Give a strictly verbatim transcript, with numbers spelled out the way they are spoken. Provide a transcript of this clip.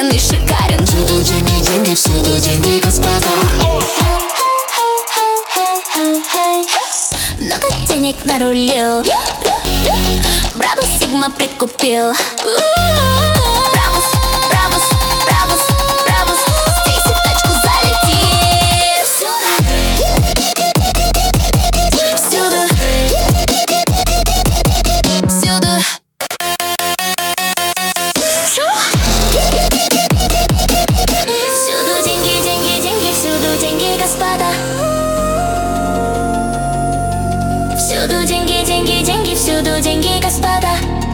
и шикарен. Всюду деньги, деньги, всюду деньги, господа. Много денег нарулил, Браво Сигма прикупил. Бравус, Бравус, Бравус, Бравус, здесь и в точку залети. Всюду, всюду, всюду. Всюду деньги, деньги, деньги, всюду деньги, господа. Всюду деньги, деньги, деньги, всюду деньги, господа.